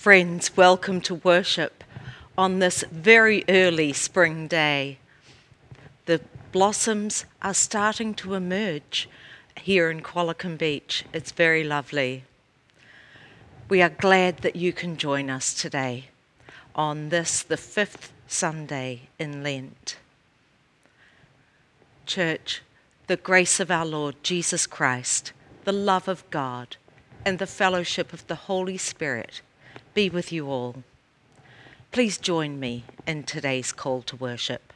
Friends, welcome to worship on this very early spring day. The blossoms are starting to emerge here in Qualicum Beach. It's very lovely. We are glad that you can join us today on this, the fifth Sunday in Lent. Church, the grace of our Lord Jesus Christ, the love of God, and the fellowship of the Holy Spirit be with you all. Please join me in today's call to worship.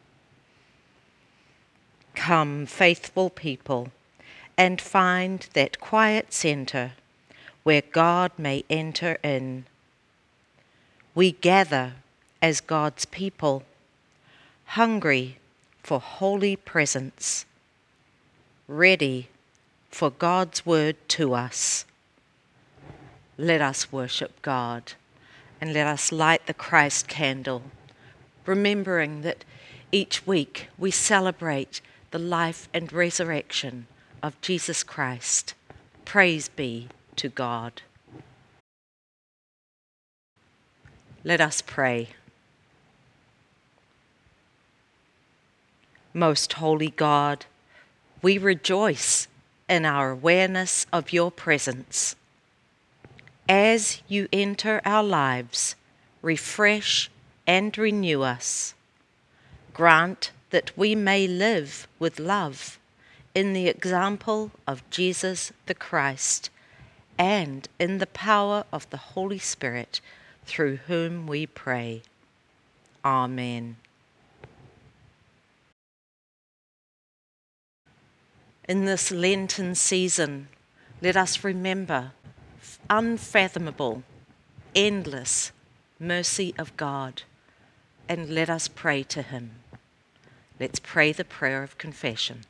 Come, faithful people, and find that quiet centre where God may enter in. We gather as God's people, hungry for holy presence, ready for God's word to us. Let us worship God and let us light the Christ candle, remembering that each week we celebrate the life and resurrection of Jesus Christ. Praise be to God. Let us pray. Most holy God, we rejoice in our awareness of your presence. As you enter our lives, refresh and renew us. Grant that we may live with love in the example of Jesus the Christ and in the power of the Holy Spirit, through whom we pray. Amen. In this Lenten season, let us remember unfathomable, endless mercy of God, and let us pray to him. Let's pray the prayer of confession.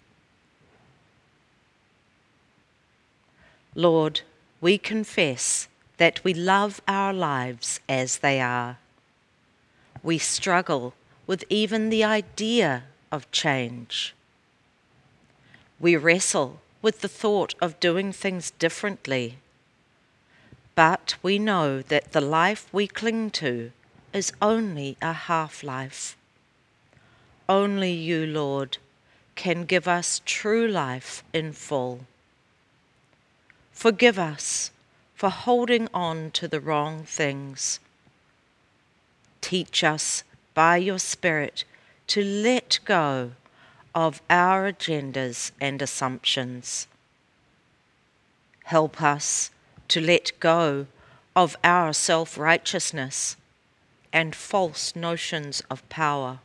Lord, we confess that we love our lives as they are. We struggle with even the idea of change. We wrestle with the thought of doing things differently. But we know that the life we cling to is only a half-life. Only you, Lord, can give us true life in full. Forgive us for holding on to the wrong things. Teach us by your Spirit to let go of our agendas and assumptions. Help us to let go of our self-righteousness and false notions of power.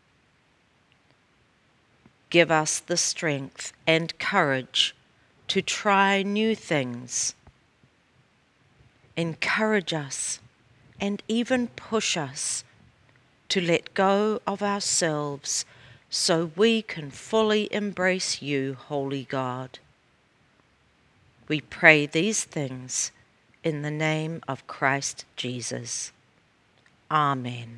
Give us the strength and courage to try new things. Encourage us and even push us to let go of ourselves so we can fully embrace you, Holy God. We pray these things in the name of Christ Jesus. Amen.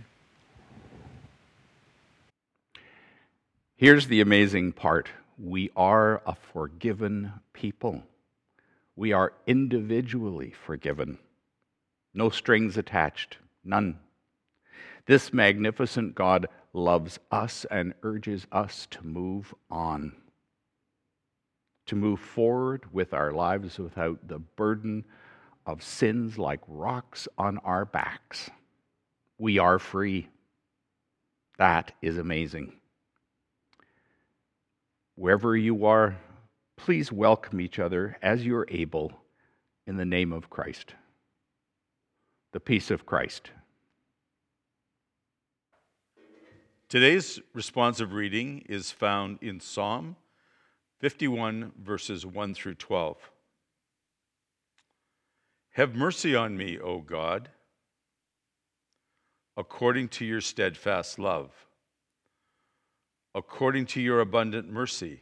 Here's the amazing part. We are a forgiven people. We are individually forgiven. No strings attached, none. This magnificent God loves us and urges us to move on, to move forward with our lives without the burden of sins like rocks on our backs. We are free. That is amazing. Wherever you are, please welcome each other as you're able in the name of Christ. The peace of Christ. Today's responsive reading is found in Psalm 51, verses 1 through 12. Have mercy on me, O God, according to your steadfast love, according to your abundant mercy.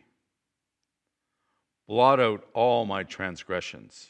Blot out all my transgressions.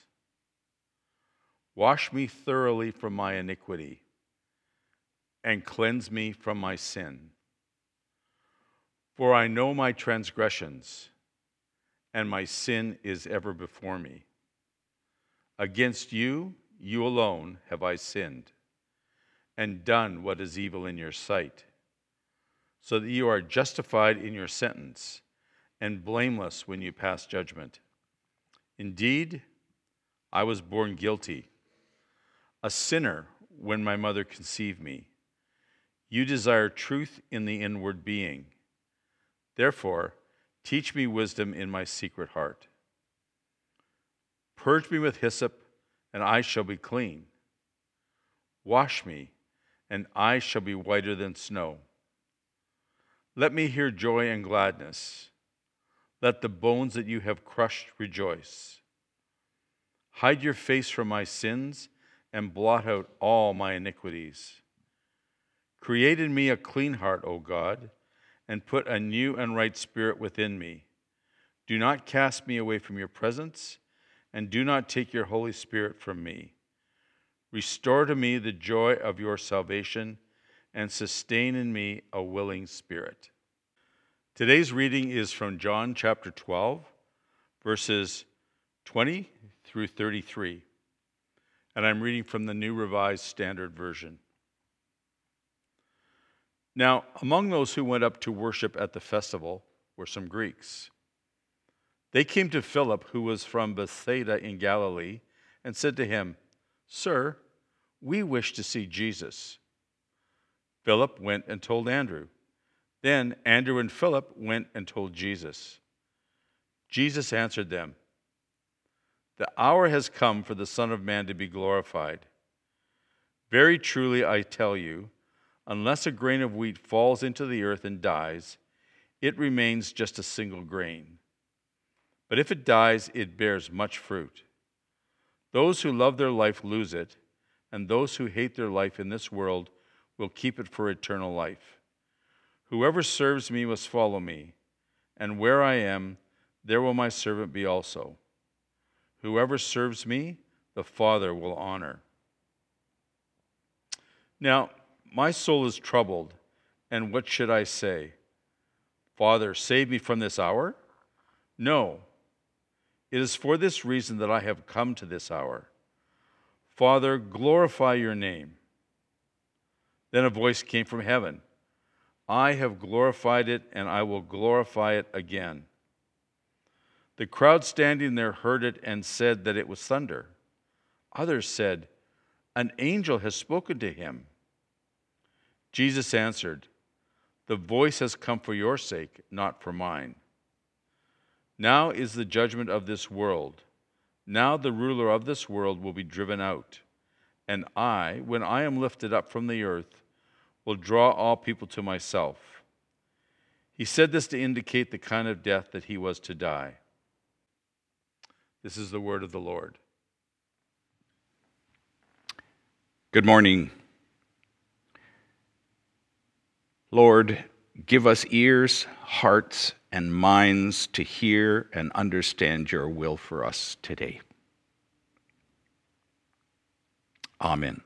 Wash me thoroughly from my iniquity, and cleanse me from my sin. For I know my transgressions, and my sin is ever before me. Against you, you alone, have I sinned, and done what is evil in your sight, so that you are justified in your sentence, and blameless when you pass judgment. Indeed, I was born guilty, a sinner when my mother conceived me. You desire truth in the inward being. Therefore, teach me wisdom in my secret heart. Purge me with hyssop, and I shall be clean. Wash me, and I shall be whiter than snow. Let me hear joy and gladness. Let the bones that you have crushed rejoice. Hide your face from my sins and blot out all my iniquities. Create in me a clean heart, O God, and put a new and right spirit within me. Do not cast me away from your presence, and do not take your Holy Spirit from me. Restore to me the joy of your salvation, and sustain in me a willing spirit. Today's reading is from John chapter 12, verses 20 through 33. And I'm reading from the New Revised Standard Version. Now, among those who went up to worship at the festival were some Greeks. They came to Philip, who was from Bethsaida in Galilee, and said to him, "Sir, we wish to see Jesus." Philip went and told Andrew. Then Andrew and Philip went and told Jesus. Jesus answered them, "The hour has come for the Son of Man to be glorified. Very truly I tell you, unless a grain of wheat falls into the earth and dies, it remains just a single grain. But if it dies, it bears much fruit. Those who love their life lose it, and those who hate their life in this world will keep it for eternal life. Whoever serves me must follow me, and where I am, there will my servant be also. Whoever serves me, the Father will honor." Now, my soul is troubled, and what should I say? Father, save me from this hour? No, it is for this reason that I have come to this hour. Father, glorify your name. Then a voice came from heaven. I have glorified it, and I will glorify it again. The crowd standing there heard it and said that it was thunder. Others said, "An angel has spoken to him." Jesus answered, "The voice has come for your sake, not for mine. Now is the judgment of this world. Now the ruler of this world will be driven out. And I, when I am lifted up from the earth, will draw all people to myself." He said this to indicate the kind of death that he was to die. This is the word of the Lord. Good morning. Lord, give us ears, hearts, and minds to hear and understand your will for us today. Amen.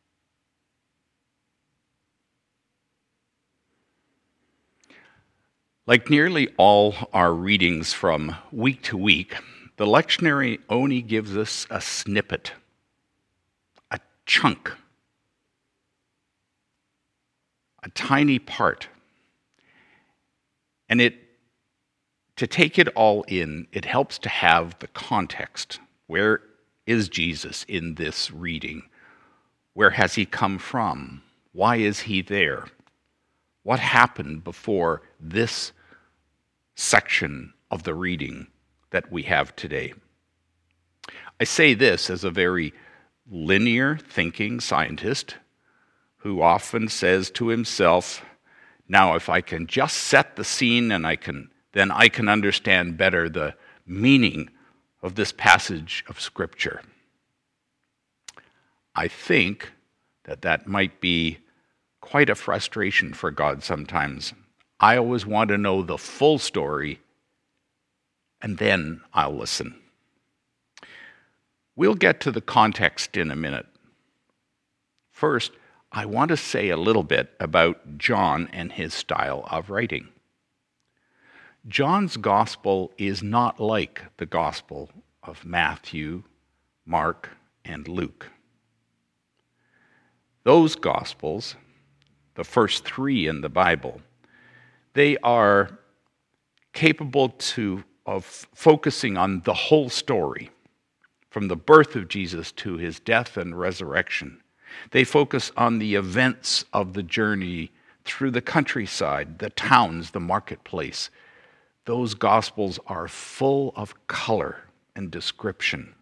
Like nearly all our readings from week to week, the lectionary only gives us a snippet, a chunk, a tiny part. And to take it all in, it helps to have the context. Where is Jesus in this reading? Where has he come from? Why is he there? What happened before this section of the reading that we have today? I say this as a very linear thinking scientist who often says to himself, now if I can just set the scene and then I can understand better the meaning of this passage of Scripture. I think that might be quite a frustration for God sometimes. I always want to know the full story, and then I'll listen. We'll get to the context in a minute. First, I want to say a little bit about John and his style of writing. John's gospel is not like the gospel of Matthew, Mark, and Luke. Those Gospels, the first three in the Bible, they are capable of focusing on the whole story, from the birth of Jesus to his death and resurrection. They focus on the events of the journey through the countryside, the towns, the marketplace. Those Gospels are full of color and description.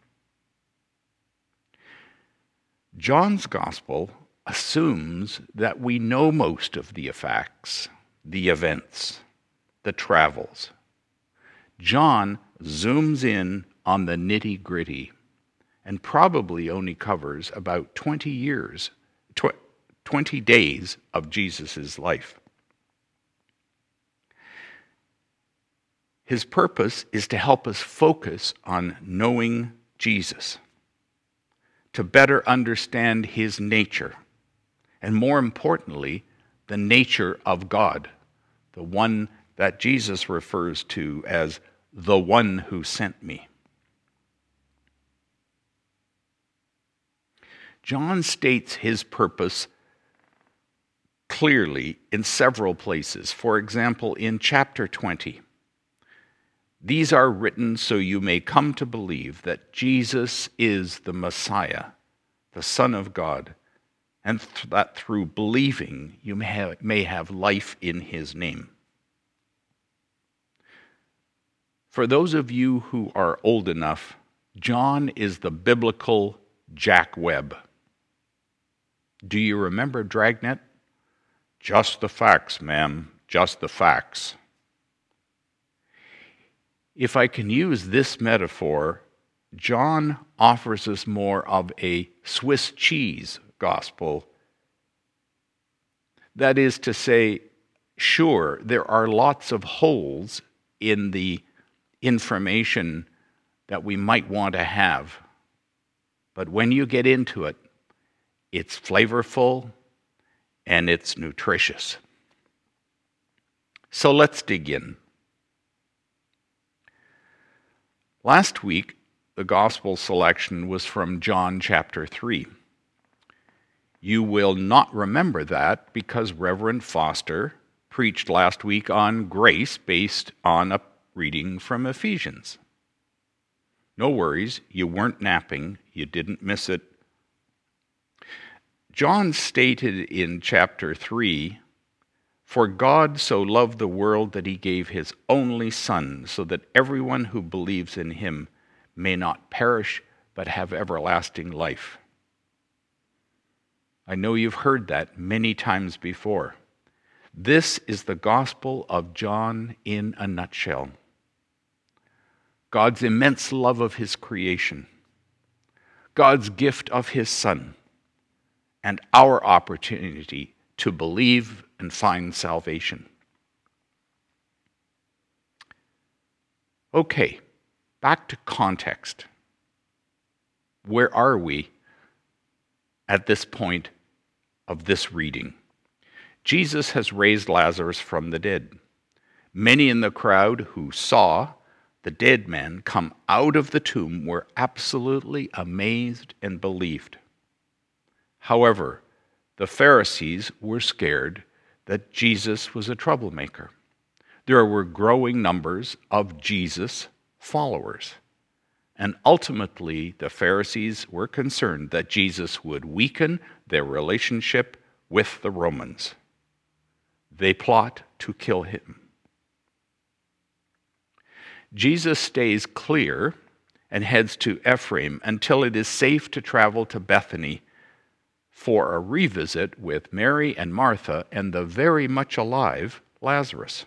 John's Gospel assumes that we know most of the facts, the events, the travels. John zooms in on the nitty-gritty and probably only covers about 20 days of Jesus' life. His purpose is to help us focus on knowing Jesus, to better understand his nature, and more importantly, the nature of God, the one that Jesus refers to as the one who sent me. John states his purpose clearly in several places. For example, in chapter 20, these are written so you may come to believe that Jesus is the Messiah, the Son of God, and that through believing you may have life in his name. For those of you who are old enough, John is the biblical Jack Webb. Do you remember Dragnet? Just the facts, ma'am, just the facts. If I can use this metaphor, John offers us more of a Swiss cheese gospel. That is to say, sure, there are lots of holes in the information that we might want to have, but when you get into it, it's flavorful and it's nutritious. So let's dig in. Last week, the gospel selection was from John chapter 3. You will not remember that because Reverend Foster preached last week on grace based on a reading from Ephesians. No worries, you weren't napping, you didn't miss it. John stated in chapter 3, "For God so loved the world that he gave his only Son, so that everyone who believes in him may not perish, but have everlasting life." I know you've heard that many times before. This is the Gospel of John in a nutshell. God's immense love of his creation, God's gift of his Son, and our opportunity to believe and find salvation. Okay, back to context. Where are we at this point of this reading? Jesus has raised Lazarus from the dead. Many in the crowd who saw the dead man come out of the tomb were absolutely amazed and believed. However, the Pharisees were scared that Jesus was a troublemaker. There were growing numbers of Jesus followers. And ultimately, the Pharisees were concerned that Jesus would weaken their relationship with the Romans. They plot to kill him. Jesus stays clear and heads to Ephraim until it is safe to travel to Bethany for a revisit with Mary and Martha and the very much alive Lazarus.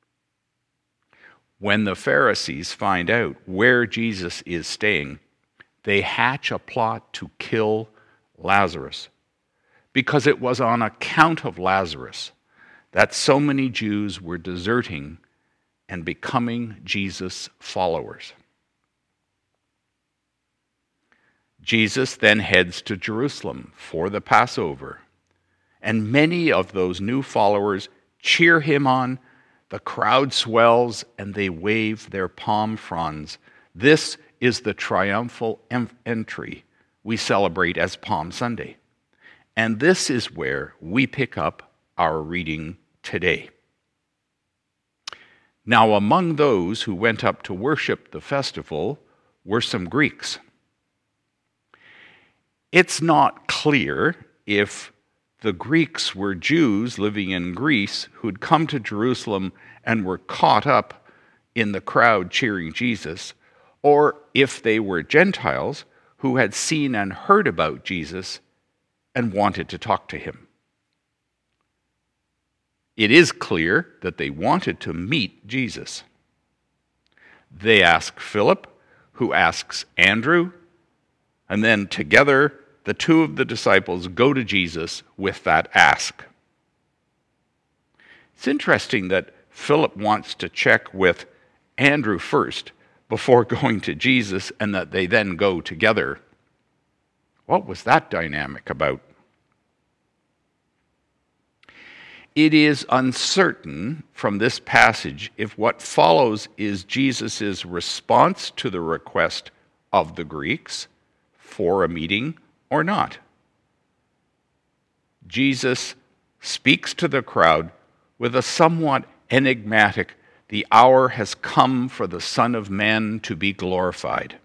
When the Pharisees find out where Jesus is staying, they hatch a plot to kill Lazarus, because it was on account of Lazarus that so many Jews were deserting and becoming Jesus' followers. Jesus then heads to Jerusalem for the Passover, and many of those new followers cheer him on. The crowd swells and they wave their palm fronds. This is the triumphal entry we celebrate as Palm Sunday. And this is where we pick up our reading today. Now, among those who went up to worship the festival were some Greeks. It's not clear if the Greeks were Jews living in Greece who'd come to Jerusalem and were caught up in the crowd cheering Jesus, or if they were Gentiles who had seen and heard about Jesus and wanted to talk to him. It is clear that they wanted to meet Jesus. They ask Philip, who asks Andrew, and then together the two of the disciples go to Jesus with that ask. It's interesting that Philip wants to check with Andrew first before going to Jesus, and that they then go together. What was that dynamic about? It is uncertain from this passage if what follows is Jesus' response to the request of the Greeks for a meeting or not. Jesus speaks to the crowd with a somewhat enigmatic, "The hour has come for the Son of Man to be glorified."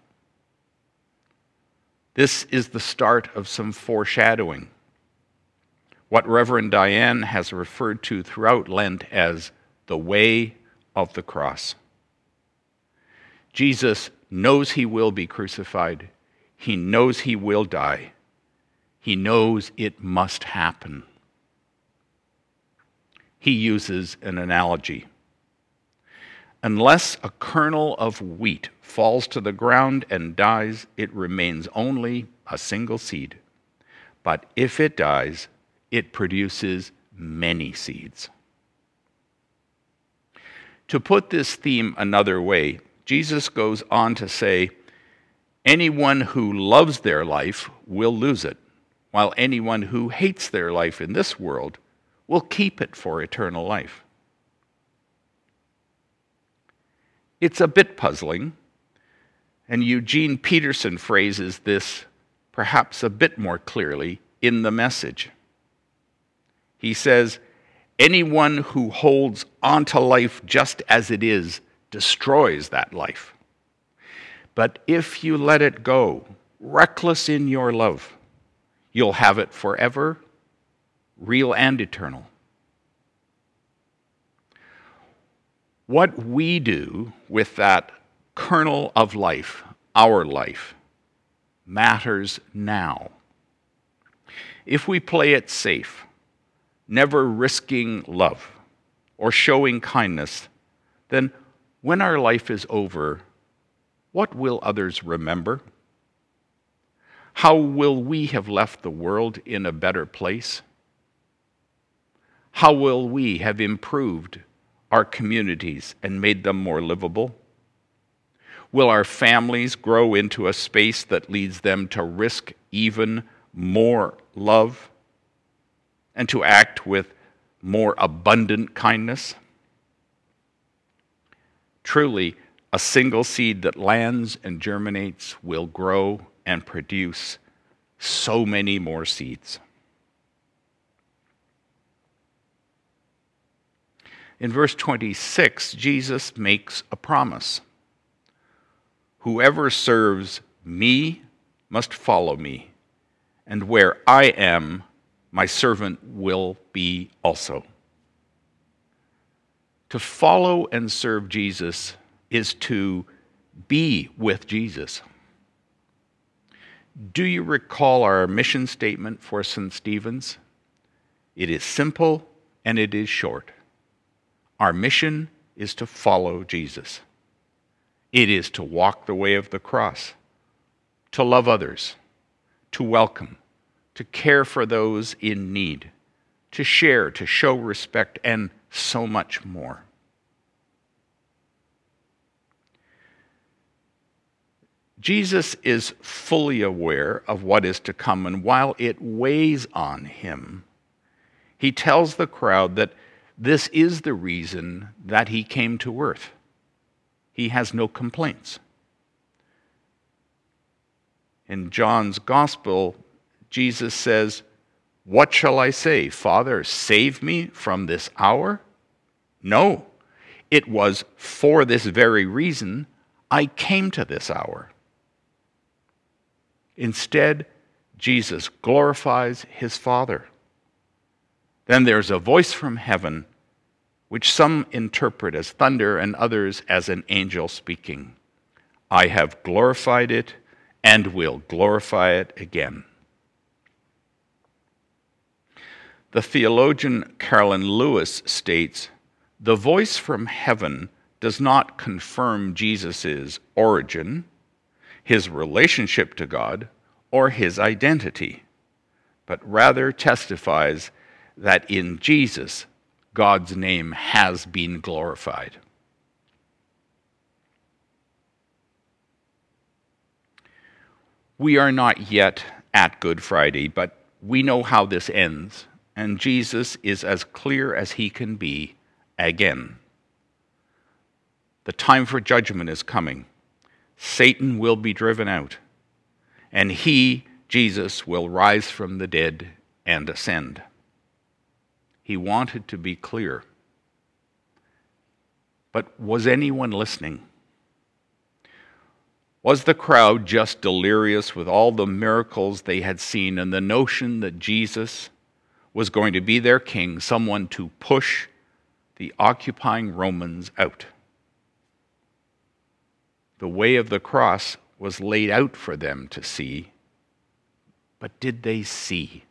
This is the start of some foreshadowing. What Reverend Diane has referred to throughout Lent as the way of the cross. Jesus knows he will be crucified. He knows he will die. He knows it must happen. He uses an analogy. Unless a kernel of wheat falls to the ground and dies, it remains only a single seed. But if it dies, it produces many seeds. To put this theme another way, Jesus goes on to say, anyone who loves their life will lose it, while anyone who hates their life in this world will keep it for eternal life. It's a bit puzzling, and Eugene Peterson phrases this perhaps a bit more clearly in The Message. He says, anyone who holds onto life just as it is destroys that life. But if you let it go, reckless in your love, you'll have it forever, real and eternal. What we do with that kernel of life, our life, matters now. If we play it safe, never risking love or showing kindness, then when our life is over, what will others remember? How will we have left the world in a better place? How will we have improved our communities and made them more livable? Will our families grow into a space that leads them to risk even more love and to act with more abundant kindness? Truly, a single seed that lands and germinates will grow and produce so many more seeds. In verse 26, Jesus makes a promise. Whoever serves me must follow me, and where I am, my servant will be also. To follow and serve Jesus is to be with Jesus. Do you recall our mission statement for St. Stephen's? It is simple and it is short. Our mission is to follow Jesus. It is to walk the way of the cross, to love others, to welcome, to care for those in need, to share, to show respect, and so much more. Jesus is fully aware of what is to come, and while it weighs on him, he tells the crowd that this is the reason that he came to earth. He has no complaints. In John's Gospel, Jesus says, What shall I say? Father, save me from this hour? No, it was for this very reason I came to this hour. Instead, Jesus glorifies his Father. Then there's a voice from heaven, which some interpret as thunder and others as an angel speaking. I have glorified it and will glorify it again. The theologian Carolyn Lewis states, the voice from heaven does not confirm Jesus' origin, his relationship to God, or his identity, but rather testifies that in Jesus, God's name has been glorified. We are not yet at Good Friday, but we know how this ends, and Jesus is as clear as he can be again. The time for judgment is coming. Satan will be driven out, and he, Jesus, will rise from the dead and ascend. He wanted to be clear. But was anyone listening? Was the crowd just delirious with all the miracles they had seen and the notion that Jesus was going to be their king, someone to push the occupying Romans out? The way of the cross was laid out for them to see, but did they see?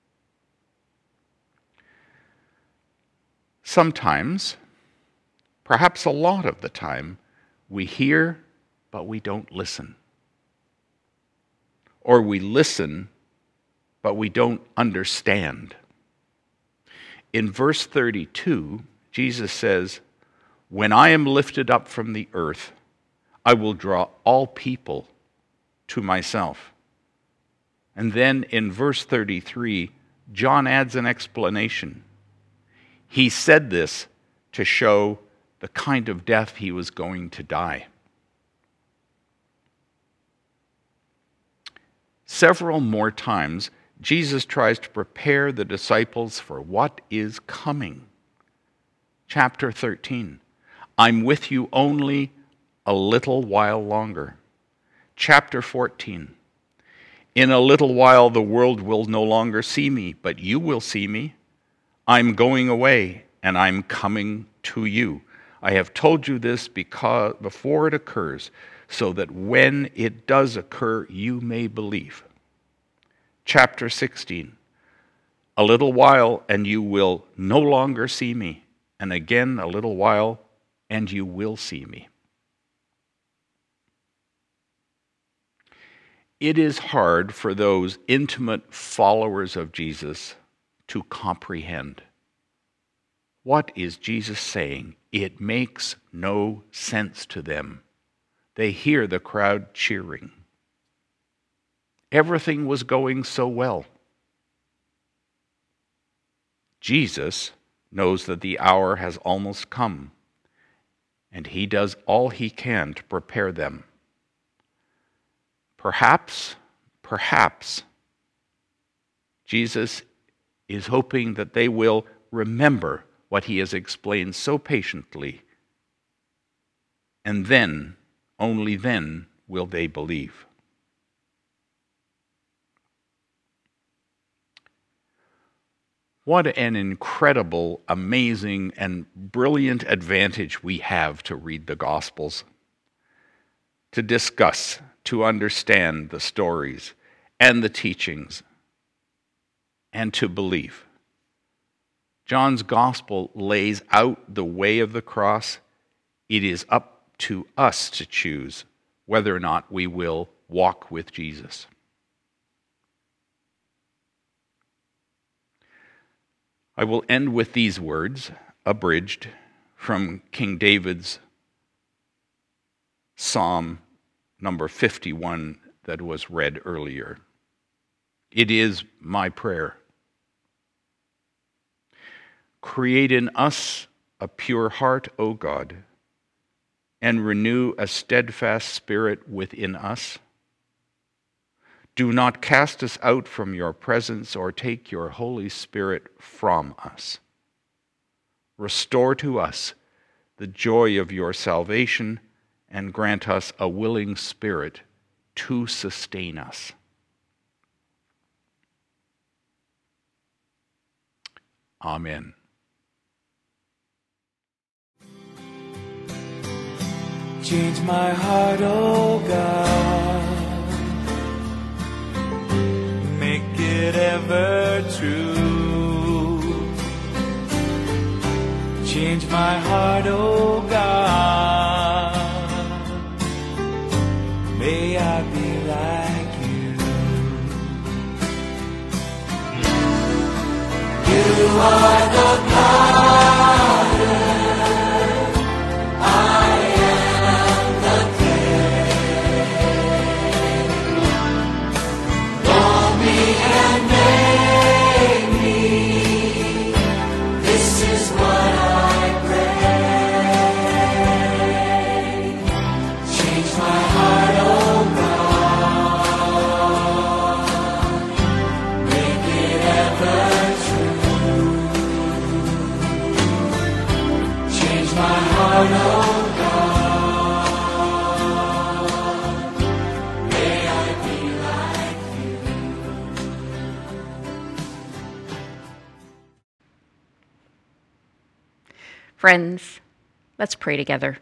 Sometimes, perhaps a lot of the time, we hear, but we don't listen. Or we listen, but we don't understand. In verse 32, Jesus says, when I am lifted up from the earth, I will draw all people to myself. And then in verse 33, John adds an explanation. He said this to show the kind of death he was going to die. Several more times, Jesus tries to prepare the disciples for what is coming. Chapter 13, I'm with you only a little while longer. Chapter 14, in a little while the world will no longer see me, but you will see me. I'm going away, and I'm coming to you. I have told you this because before it occurs, so that when it does occur, you may believe. Chapter 16, a little while, and you will no longer see me, and again a little while, and you will see me. It is hard for those intimate followers of Jesus to comprehend. What is Jesus saying? It makes no sense to them. They hear the crowd cheering. Everything was going so well. Jesus knows that the hour has almost come, and he does all he can to prepare them. Perhaps, Jesus is hoping that they will remember what he has explained so patiently, and then, only then, will they believe. What an incredible, amazing, and brilliant advantage we have to read the Gospels, to discuss, to understand the stories and the teachings, and to believe. John's Gospel lays out the way of the cross. It is up to us to choose whether or not we will walk with Jesus. I will end with these words, abridged from King David's Psalm number 51 that was read earlier. It is my prayer. Create in us a pure heart, O God, and renew a steadfast spirit within us. Do not cast us out from your presence or take your Holy Spirit from us. Restore to us the joy of your salvation and grant us a willing spirit to sustain us. Amen. Change my heart, oh God, make it ever true. Change my heart, oh God, may I be like you. You are the potter, I am the clay. Mold me and make me, this is what I pray. Change my heart, oh God, make it ever true. Change my heart, oh God, may I be like you. Friends, let's pray together.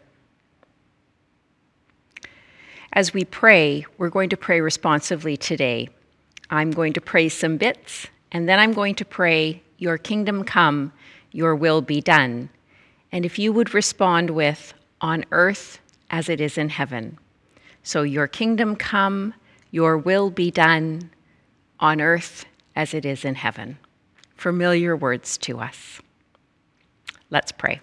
As we pray, we're going to pray responsively today. I'm going to pray some bits, and then I'm going to pray, your kingdom come, your will be done. And if you would respond with, on earth as it is in heaven. So your kingdom come, your will be done, on earth as it is in heaven. Familiar words to us. Let's pray.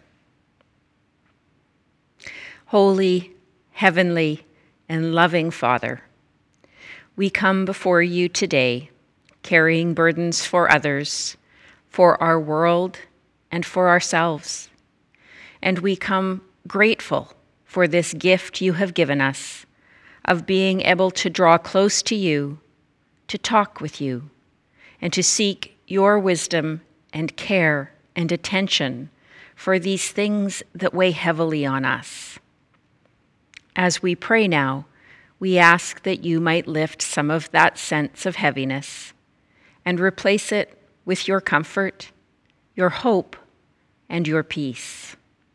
Holy, heavenly, and loving Father, we come before you today, carrying burdens for others, for our world, and for ourselves. And we come grateful for this gift you have given us of being able to draw close to you, to talk with you, and to seek your wisdom and care and attention for these things that weigh heavily on us. As we pray now, we ask that you might lift some of that sense of heaviness and replace it with your comfort, your hope, and your peace.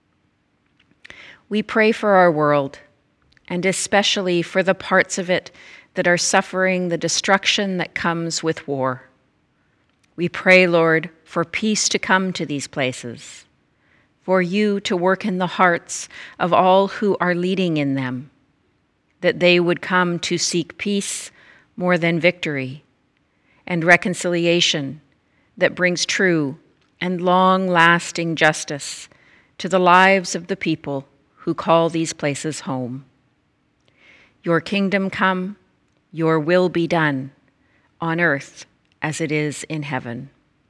We pray for our world, and especially for the parts of it that are suffering the destruction that comes with war. We pray, Lord, for peace to come to these places, for you to work in the hearts of all who are leading in them, that they would come to seek peace more than victory, and reconciliation that brings true and long-lasting justice to the lives of the people who call these places home. Your kingdom come, your will be done, on earth as it is in heaven.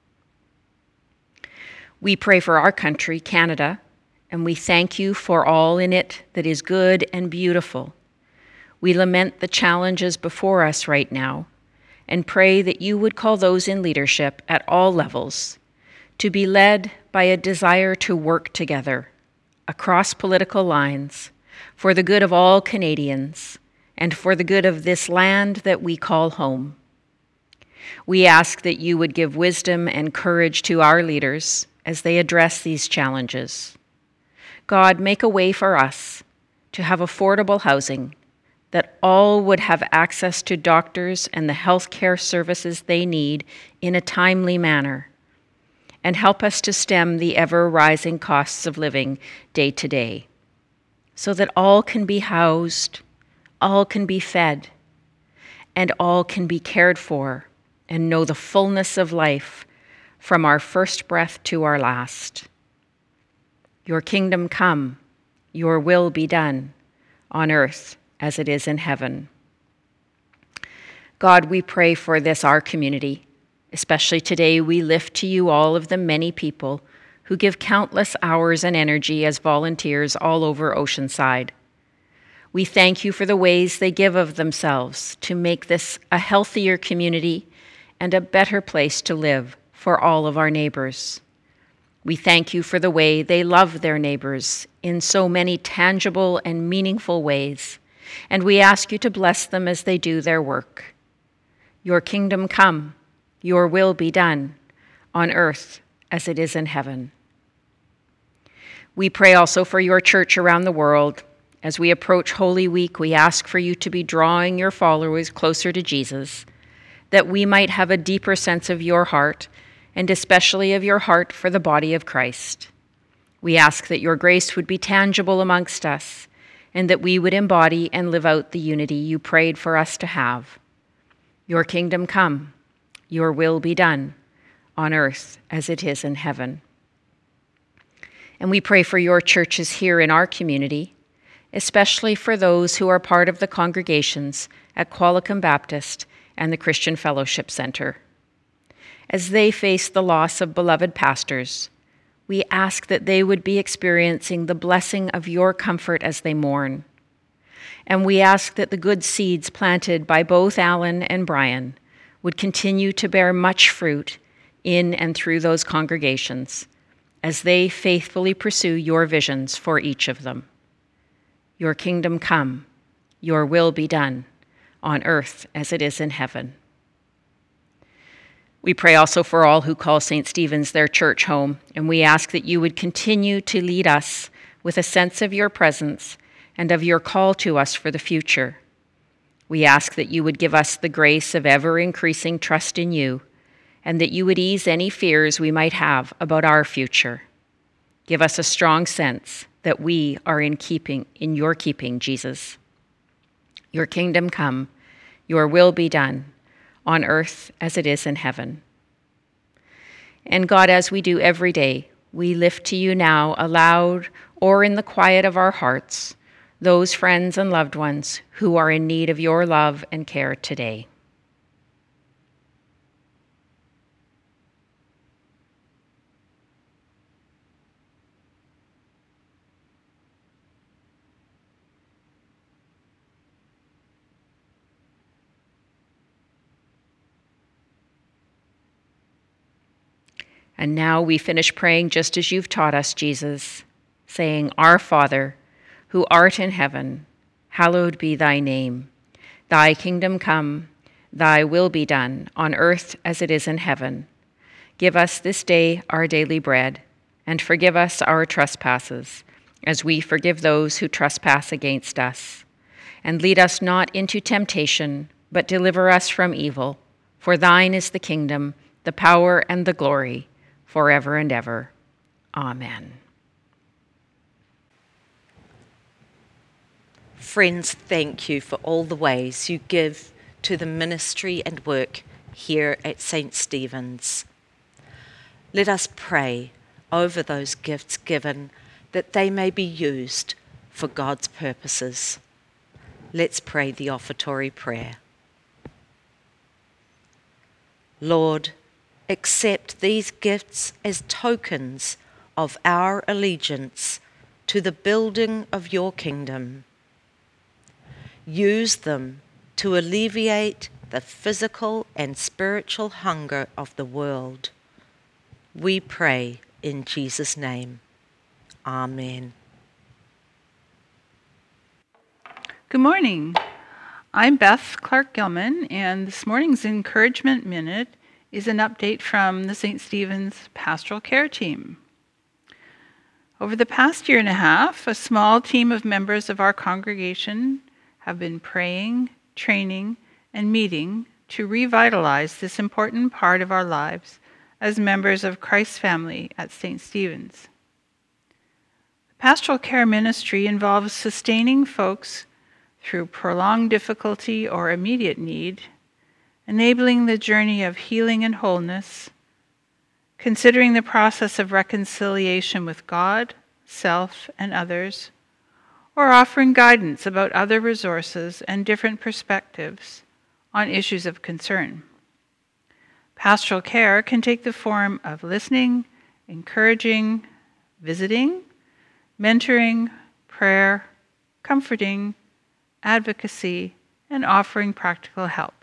We pray for our country, Canada, and we thank you for all in it that is good and beautiful. We lament the challenges before us right now and pray that you would call those in leadership at all levels to be led by a desire to work together across political lines for the good of all Canadians and for the good of this land that we call home. We ask that you would give wisdom and courage to our leaders as they address these challenges. God, make a way for us to have affordable housing, that all would have access to doctors and the health care services they need in a timely manner, and help us to stem the ever-rising costs of living day to day, so that all can be housed, all can be fed, and all can be cared for and know the fullness of life from our first breath to our last. Your kingdom come, your will be done, on earth as it is in heaven. God, we pray for this, our community. Especially today, we lift to you all of the many people who give countless hours and energy as volunteers all over Oceanside. We thank you for the ways they give of themselves to make this a healthier community and a better place to live for all of our neighbors. We thank you for the way they love their neighbors in so many tangible and meaningful ways, and we ask you to bless them as they do their work. Your kingdom come, your will be done, on earth as it is in heaven. We pray also for your church around the world. As we approach Holy Week, we ask for you to be drawing your followers closer to Jesus, that we might have a deeper sense of your heart, and especially of your heart for the body of Christ. We ask that your grace would be tangible amongst us, and that we would embody and live out the unity you prayed for us to have. Your kingdom come, your will be done, on earth as it is in heaven. And we pray for your churches here in our community, especially for those who are part of the congregations at Qualicum Baptist and the Christian Fellowship Center. As they face the loss of beloved pastors, we ask that they would be experiencing the blessing of your comfort as they mourn. And we ask that the good seeds planted by both Alan and Brian would continue to bear much fruit in and through those congregations as they faithfully pursue your visions for each of them. Your kingdom come, your will be done, on earth as it is in heaven. We pray also for all who call St. Stephen's their church home, and we ask that you would continue to lead us with a sense of your presence and of your call to us for the future. We ask that you would give us the grace of ever-increasing trust in you, and that you would ease any fears we might have about our future. Give us a strong sense that we are in your keeping, Jesus. Your kingdom come, your will be done, on earth as it is in heaven. And God, as we do every day, we lift to you now aloud or in the quiet of our hearts those friends and loved ones who are in need of your love and care today. And now we finish praying just as you've taught us, Jesus, saying, Our Father, who art in heaven, hallowed be thy name. Thy kingdom come, thy will be done, on earth as it is in heaven. Give us this day our daily bread, and forgive us our trespasses, as we forgive those who trespass against us. And lead us not into temptation, but deliver us from evil. For thine is the kingdom, the power, and the glory, forever and ever. Amen. Friends, thank you for all the ways you give to the ministry and work here at St. Stephen's. Let us pray over those gifts given that they may be used for God's purposes. Let's pray the offertory prayer. Lord, accept these gifts as tokens of our allegiance to the building of your kingdom. Use them to alleviate the physical and spiritual hunger of the world. We pray in Jesus' name. Amen. Good morning. I'm Beth Clark-Gilman, and this morning's Encouragement Minute is an update from the St. Stephen's Pastoral Care Team. Over the past year and a half, a small team of members of our congregation have been praying, training, and meeting to revitalize this important part of our lives as members of Christ's family at St. Stephen's. The pastoral care ministry involves sustaining folks through prolonged difficulty or immediate need, enabling the journey of healing and wholeness, considering the process of reconciliation with God, self, and others, or offering guidance about other resources and different perspectives on issues of concern. Pastoral care can take the form of listening, encouraging, visiting, mentoring, prayer, comforting, advocacy, and offering practical help.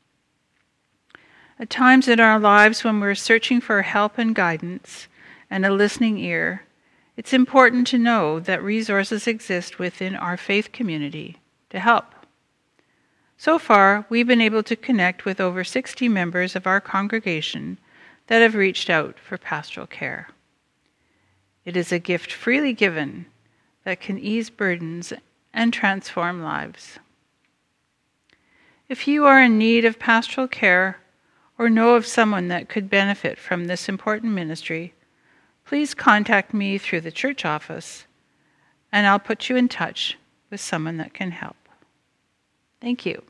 At times in our lives when we're searching for help and guidance and a listening ear, it's important to know that resources exist within our faith community to help. So far, we've been able to connect with over 60 members of our congregation that have reached out for pastoral care. It is a gift freely given that can ease burdens and transform lives. If you are in need of pastoral care or know of someone that could benefit from this important ministry, please contact me through the church office, and I'll put you in touch with someone that can help. Thank you.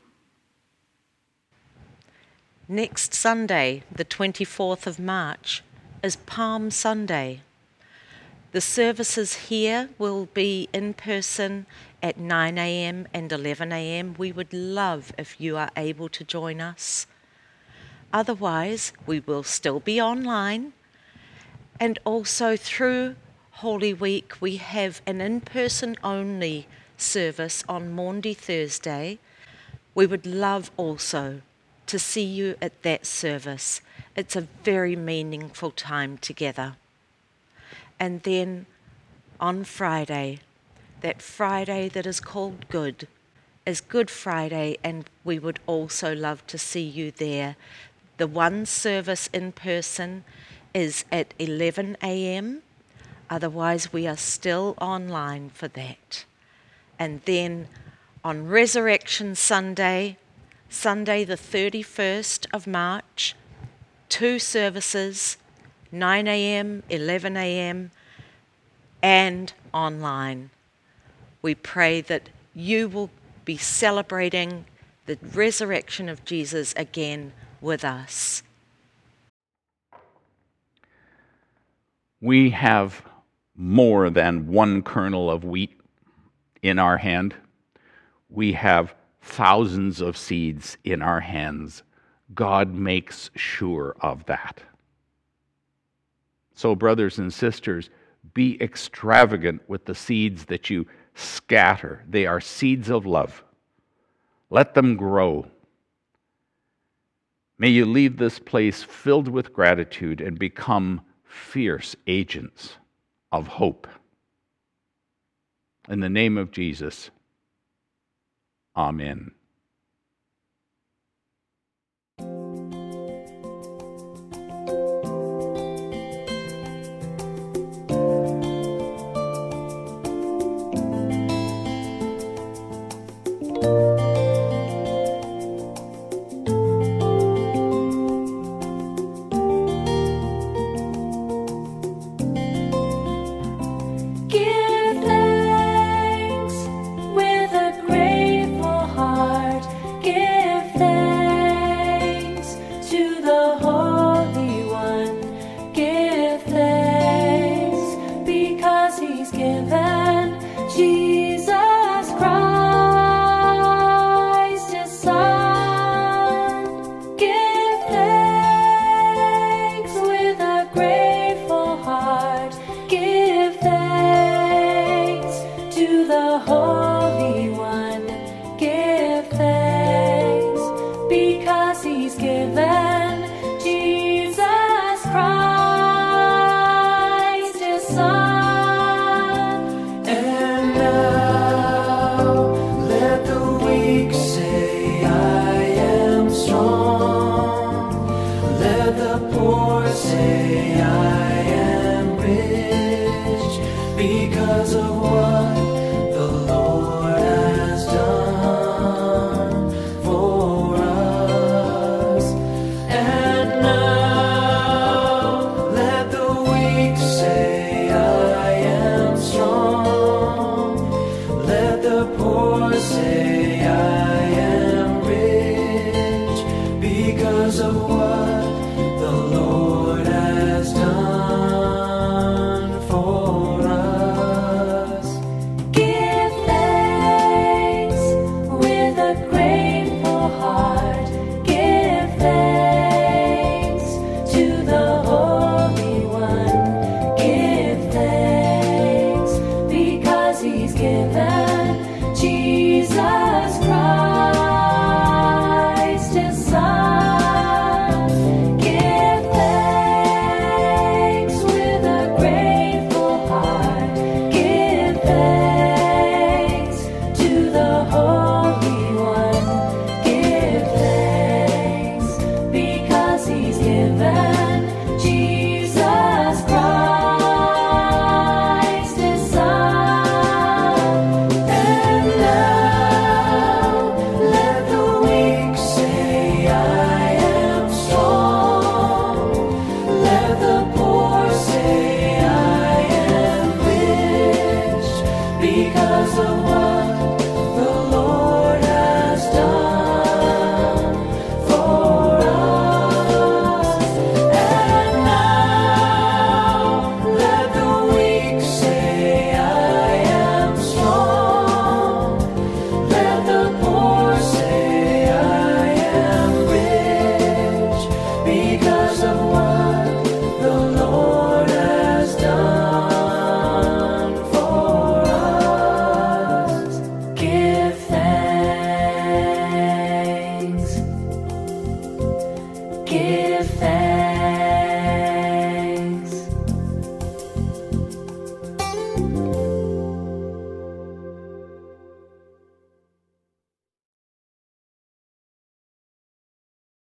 Next Sunday, the 24th of March, is Palm Sunday. The services here will be in person at 9 a.m. and 11 a.m. We would love if you are able to join us. Otherwise, we will still be online. And also through Holy Week, we have an in-person only service on Maundy Thursday. We would love also to see you at that service. It's a very meaningful time together. And then on Friday, that Friday that is called Good, is Good Friday, and we would also love to see you there. The one service in person is at 11 a.m. Otherwise, we are still online for that. And then on Resurrection Sunday, Sunday the 31st of March, 2 services, 9 a.m., 11 a.m., and online. We pray that you will be celebrating the resurrection of Jesus again with us. We have more than one kernel of wheat in our hand. We have thousands of seeds in our hands. God makes sure of that. So, brothers and sisters, be extravagant with the seeds that you scatter. They are seeds of love. Let them grow. May you leave this place filled with gratitude and become fierce agents of hope. In the name of Jesus, amen. Say I am rich because of what